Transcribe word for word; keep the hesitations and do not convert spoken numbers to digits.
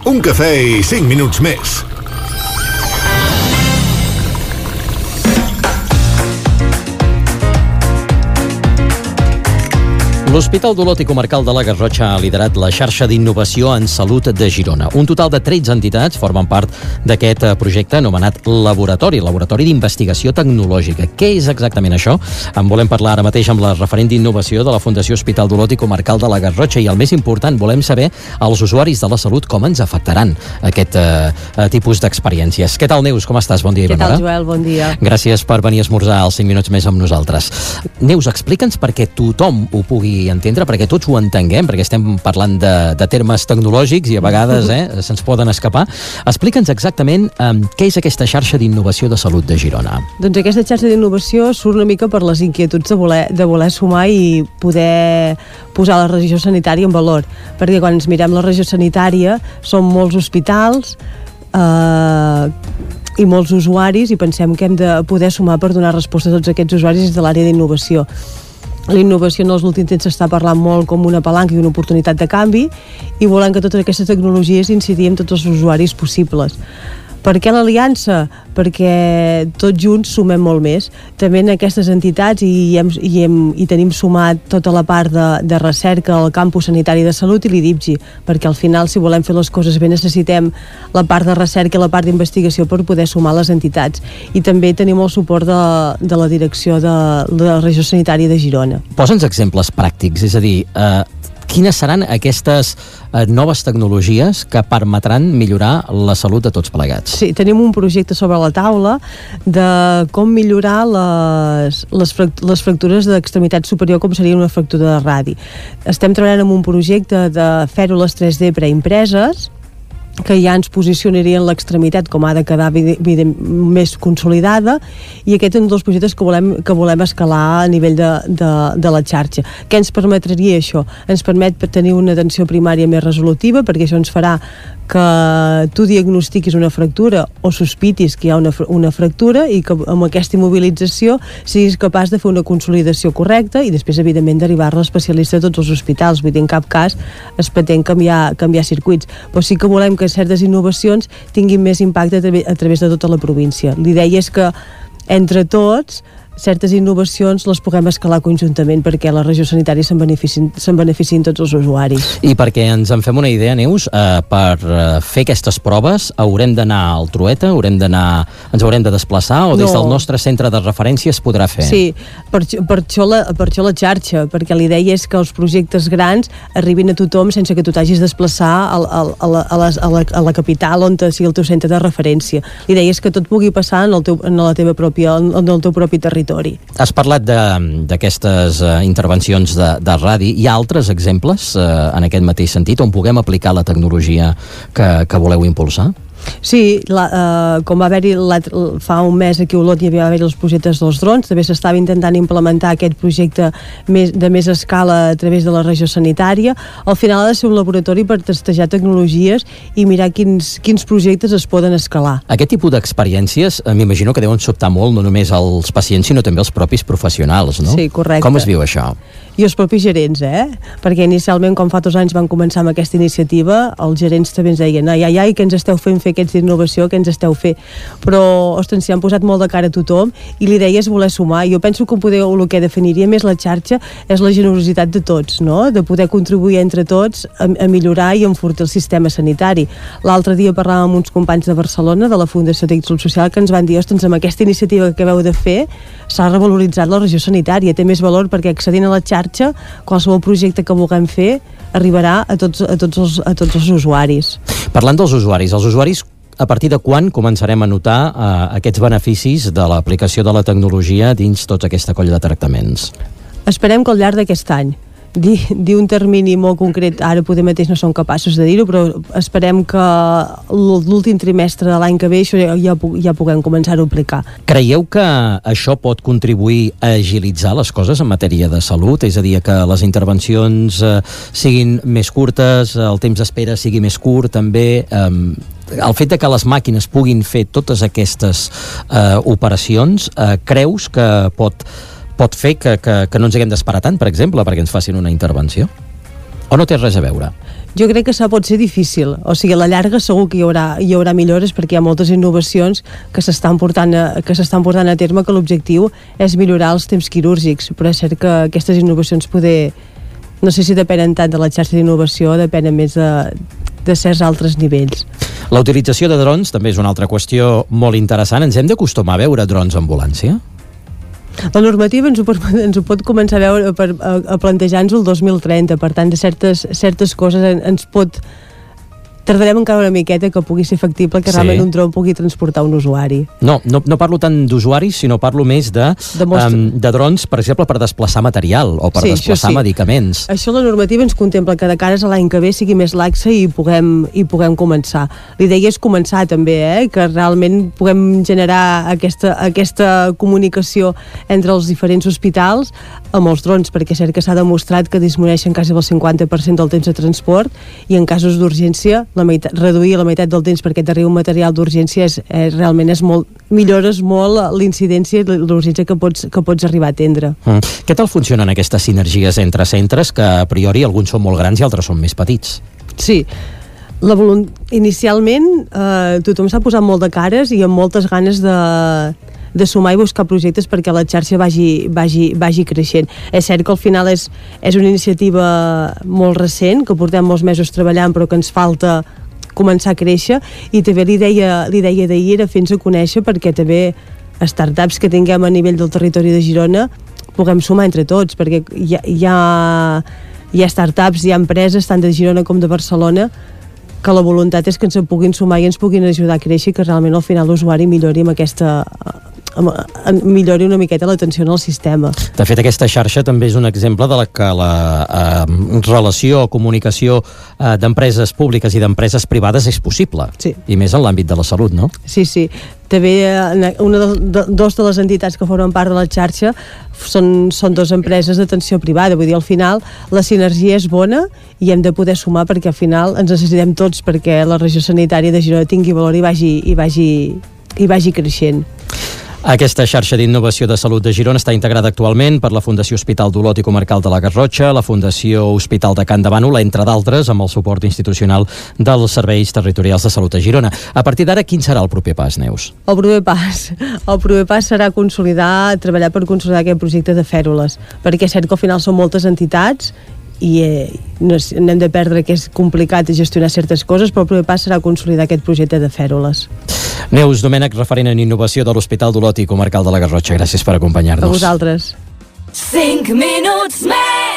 un cafè i cinc minuts més. L'Hospital d'Olot i Comarcal de la Garrotxa ha liderat la xarxa d'innovació en salut de Girona. Un total de tretze entitats formen part d'aquest projecte anomenat Laboratori, Laboratori d'Investigació Tecnològica. Què és exactament això? En volem parlar ara mateix amb la referent d'innovació de la Fundació Hospital d'Olot i Comarcal de la Garrotxa i el més important, volem saber als usuaris de la salut com ens afectaran aquest eh, tipus d'experiències. Què tal, Neus? Com estàs? Bon dia i bona hora. Què tal, Joel? Bon dia. Gràcies per venir a esmorzar als cinc minuts més amb nosaltres. Neus, explica'ns perquè tothom ho pugui entendre, perquè tots ho entenguem, perquè estem parlant de, de termes tecnològics i a vegades eh, se'ns poden escapar. Explica'ns exactament eh, què és aquesta xarxa d'innovació de salut de Girona. Doncs aquesta xarxa d'innovació surt una mica per les inquietuds de voler, de voler sumar i poder posar la regió sanitària en valor, perquè quan ens mirem la regió sanitària són molts hospitals eh, i molts usuaris i pensem que hem de poder sumar per donar resposta a tots aquests usuaris des de l'àrea d'innovació. La innovació en els últims temps s'està parlant molt com una palanca i una oportunitat de canvi i volem que totes aquestes tecnologies incidim en tots els usuaris possibles. Per què l'aliança? Perquè tots junts sumem molt més. També en aquestes entitats i, hem, i, hem, i tenim sumat tota la part de, de recerca al campus sanitari de salut i l'I D I P G I, perquè al final, si volem fer les coses bé, necessitem la part de recerca i la part d'investigació per poder sumar les entitats. I també tenim el suport de, de la direcció de, de la regió sanitària de Girona. Posa'ns exemples pràctics, és a dir, eh, quines seran aquestes eh, noves tecnologies que permetran millorar la salut de tots plegats? Sí, tenim un projecte sobre la taula de com millorar les, les, fract les fractures d'extremitat superior, com seria una fractura de radi. Estem treballant en un projecte de fèrules tres D preimpreses que ja ens posicionarien l'extremitat com ha de quedar més consolidada, i aquest és un dels projectes que volem, que volem escalar a nivell de, de, de la xarxa. Què ens permetria això? Ens permet tenir una atenció primària més resolutiva, perquè això ens farà que tu diagnostiquis una fractura o sospitis que hi ha una, una fractura i que amb aquesta immobilització siguis capaç de fer una consolidació correcta i després, evidentment, derivar-la a l'especialista de tots els hospitals. Vull dir, en cap cas es pretén canviar, canviar circuits, però sí que volem que certes innovacions tinguin més impacte a, tra a través de tota la província. L'idea és que entre tots certes innovacions les puguem escalar conjuntament perquè la regió sanitària se'n beneficien, se'n beneficien tots els usuaris. I perquè ens en fem una idea, Neus, eh, per eh, fer aquestes proves haurem d'anar al Trueta, haurem d'anar, ens haurem de desplaçar o des no. del nostre centre de referència es podrà fer? Sí, per, per, això la, per això la xarxa, perquè la idea és que els projectes grans arribin a tothom sense que tu t'hagis de desplaçar a, a, a, la, a, la, a, la, a la capital on sigui el teu centre de referència. La idea és que tot pugui passar en el teu, en la teva pròpia, en el teu propi territori. Has parlat d'aquestes uh, intervencions de, de radi. Hi ha altres exemples uh, en aquest mateix sentit on puguem aplicar la tecnologia que, que voleu impulsar? Sí, la, uh, com va haver-hi fa un mes aquí a Olot hi va haver els projectes dels drons, també s'estava intentant implementar aquest projecte més, de més escala a través de la regió sanitària. Al final ha de ser un laboratori per testejar tecnologies i mirar quins, quins projectes es poden escalar. Aquest tipus d'experiències eh, m'imagino que deuen sobtar molt no només als pacients sinó també als propis professionals, no? Sí, correcte. Com es viu això? I els propis gerents, eh? Perquè inicialment, quan fa dos anys van començar amb aquesta iniciativa, els gerents també ens deien ai, ai, ai, que ens esteu fent fer aquests d'innovació, que ens esteu fent. Però, ostres, s'hi han posat molt de cara a tothom i l'idea és voler sumar. Jo penso que poder, el que definiria més la xarxa és la generositat de tots, no? De poder contribuir entre tots a, a millorar i enfortir el sistema sanitari. L'altre dia parlàvem amb uns companys de Barcelona, de la Fundació Salut Social, que ens van dir, ostres, amb aquesta iniciativa que acabeu de fer s'ha revaloritzat la regió sanitària, té més valor perquè accedint a la xarxa, qualsevol projecte que vulguem fer arribarà a tots, a tots, els, a tots els usuaris. Parlant dels usuaris, els usuaris a partir de quan començarem a notar eh, aquests beneficis de l'aplicació de la tecnologia dins tota aquesta colla de tractaments? Esperem que al llarg d'aquest any. Dir, dir un termini molt concret, ara poder mateix no som capaços de dir-ho, però esperem que l'últim trimestre de l'any que ve això ja, ja, ja puguem començar a aplicar. Creieu que això pot contribuir a agilitzar les coses en matèria de salut? És a dir, que les intervencions eh, siguin més curtes, el temps d'espera sigui més curt, també eh, el fet de que les màquines puguin fer totes aquestes eh, operacions, eh, creus que pot pot fer que, que, que no ens haguem d'esperar tant, per exemple, perquè ens facin una intervenció? O no té res a veure? Jo crec que això pot ser difícil, o sigui, a la llarga segur que hi haurà, hi haurà millores perquè hi ha moltes innovacions que s'estan portant a, que s'estan portant a terme, que l'objectiu és millorar els temps quirúrgics, però és cert que aquestes innovacions poder, no sé si depenen tant de la xarxa d'innovació, depenen més de, de certs altres nivells. La utilització de drons també és una altra qüestió molt interessant. Ens hem d'acostumar a veure drons a ambulància? La normativa ens ho, pot, ens ho pot començar a veure per, a, a plantejar-nos el dos mil trenta, per tant, de certes, certes coses en, ens pot... Tardarem encara una miqueta que pugui ser factible que sí. realment un dron pugui transportar un usuari. No, no, no parlo tant d'usuaris, sinó parlo més de, de, um, de drons, per exemple, per desplaçar material o per sí, desplaçar sí. medicaments. Això la normativa ens contempla que de cares a l'any que ve sigui més laxa i puguem, i puguem començar. L'idea és començar també, eh? que realment puguem generar aquesta, aquesta comunicació entre els diferents hospitals amb els drons, perquè és cert que s'ha demostrat que disminueixen quasi el cinquanta per cent del temps de transport i en casos d'urgència la meitat, reduir la meitat del temps perquè t'arriba un material d'urgència és, és, realment és molt, millores molt l'incidència i l'urgència que pots, que pots arribar a atendre. Mm. Què tal funcionen aquestes sinergies entre centres que a priori alguns són molt grans i altres són més petits? Sí, la volunt... inicialment eh, tothom s'ha posat molt de cares i amb moltes ganes de de sumar i buscar projectes perquè la xarxa vagi, vagi, vagi creixent. És cert que al final és, és una iniciativa molt recent, que portem molts mesos treballant però que ens falta començar a créixer i també l'idea d'ahir era fer-nos a conèixer perquè també startups que tinguem a nivell del territori de Girona puguem sumar entre tots, perquè hi ha, hi ha, hi ha startups, hi ha empreses tant de Girona com de Barcelona que la voluntat és que ens puguin sumar i ens puguin ajudar a créixer i que realment al final l'usuari millori amb aquesta millori una miqueta l'atenció al sistema. De fet, aquesta xarxa també és un exemple de la que la eh, relació o comunicació eh, d'empreses públiques i d'empreses privades és possible. Sí. I més en l'àmbit de la salut, no? Sí, sí. També eh, una de, de, dos de les entitats que formen part de la xarxa són, són dues empreses d'atenció privada. Vull dir, al final la sinergia és bona i hem de poder sumar perquè al final ens necessitem tots perquè la regió sanitària de Girona tingui valor i vagi, i vagi, i vagi creixent. Aquesta xarxa d'innovació de salut de Girona està integrada actualment per la Fundació Hospital d'Olot i Comarcal de la Garrotxa, la Fundació Hospital de Can de Bànol, entre d'altres, amb el suport institucional dels Serveis Territorials de Salut de Girona. A partir d'ara, quin serà el proper pas, Neus? El proper pas, el proper pas serà consolidar, treballar per consolidar aquest projecte de fèrules, perquè és cert que al final són moltes entitats i eh, no, no hem de perdre que és complicat gestionar certes coses, però el primer pas serà consolidar aquest projecte de fèrules. Neus Domènech, referent en innovació de l'Hospital d'Olot i Comarcal de la Garrotxa, gràcies per acompanyar-nos. A vosaltres. cinc minuts més.